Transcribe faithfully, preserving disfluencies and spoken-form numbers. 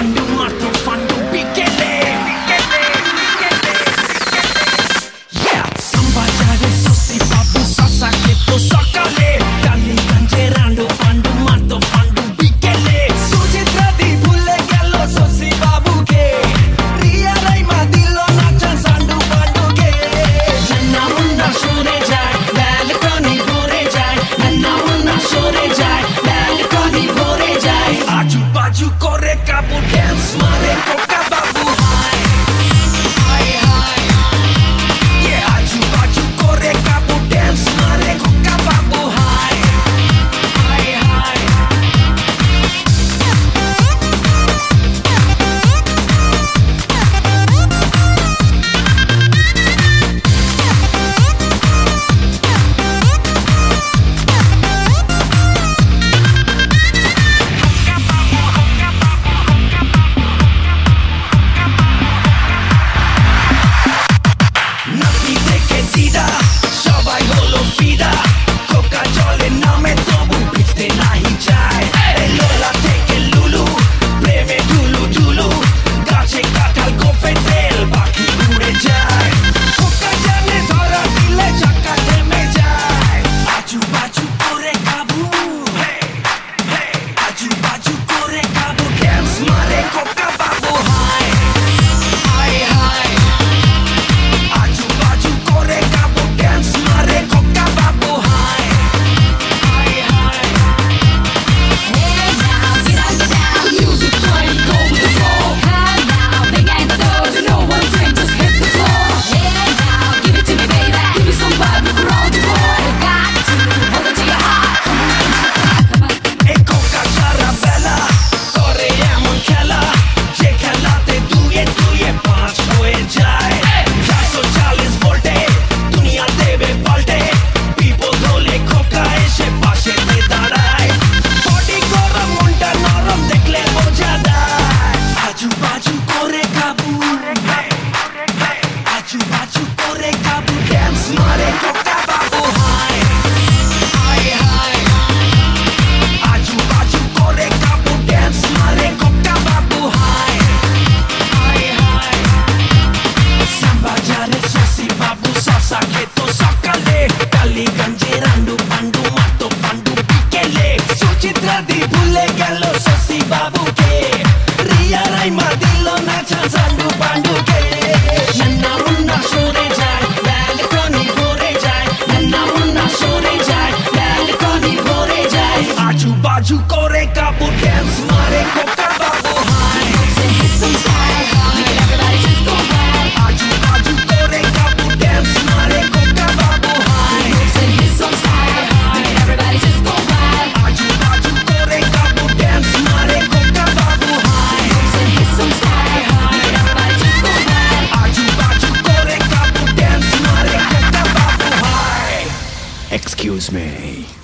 పండు మాతో పండు బికెలే సంబాజారే సోసి బాబు సాసాకే తో సకాలే डाली गंजेरांडो పండు మాతో పండు బికెలే సుచిత్రది భూలే గెల్లో సోసి బాబు కే రియా రైమా దిల్లో నాచన్ సండు పండు కే నన్నా మున్నా షోరే జాయ్ లాల్ కని భోరే జాయ్ నన్నా మున్నా షోరే జాయ్ లాల్ కని భోరే జాయ్ आजू बाजू करे काबू डांस मारे कोका बाबू हाय हाय हाय ये आजू बाजू करे काबू डांस मारे कोका बाबू हाय हाय हाय সবাই হলো ফিদা কোকা জলে নামে তবু ভিজতে নাহি যায় লোলা থেকে লুলু প্রেমে ঢুলু ঢুলু গাছে কাঁঠাল কোপে তেল পাখি উড়ে যায় কোকা জানে ধরা দিলে চাকা থেমে যায় আজু বাজু করে কাবু আজু বাজু করে কাবু ড্যান্স মারে কোকা বাবু হায় হায় হায় आजू बाजू करे काबू डांस मारे कोका बाबू हाय हाय हाय Hey now, get out down, music playing, go with the flow. Hey now, big ain't the doors, no one drink, just hit the floor. Hey now, give it to me, baby, give me some vibe, look around the boy. Got to hold it to your heart, come on, come on, come on. ए कोका सारा बेला करे एमन खेला जे खेलाते दुए दुए पाँच হয়ে যায় চারশো চাল্লিশ ভোল্টে দুনিয়া দেবে পাল্টে বিপদ হলে কোকা এসে পাশেতে দাঁড়ায় বডি গরম মনটা নরম দেখলে বোঝা যায় আজু বাজু করে কাবু আজু বাজু করে কাবু ডান্স মারে কোকা বাবু হায় হায় হায় आजू बाजू करे काबू डांस मारे कोका बाबू हाय हाय हाय संबाजारे सोसी बाबू सासा के तो सकाले डाली गंजेरांडो पंडू मातो पंडू बिकेले सुचित्रा दी भूले गेलो सोसी बाबू के रिया राइमा दिलो नाचन संडू पंडू के नन्ना मुन्ना शोरे जाय लाल कनी भोरे जाय नन्ना मुन्ना शोरे जाय लाल कनी भोरे जाय आजू बाजू करे काबू डांस मारे कोका बाबू हाय Say hit some style, make it everybody just go wild. आजू बाजू करे काबू डांस मारे कोका बाबू हाय Say hit some style, make it everybody just go wild. आजू बाजू करे काबू डांस मारे कोका बाबू हाय Say hit some style, make it everybody just go wild. आजू बाजू करे काबू डांस मारे कोका बाबू हाय Excuse me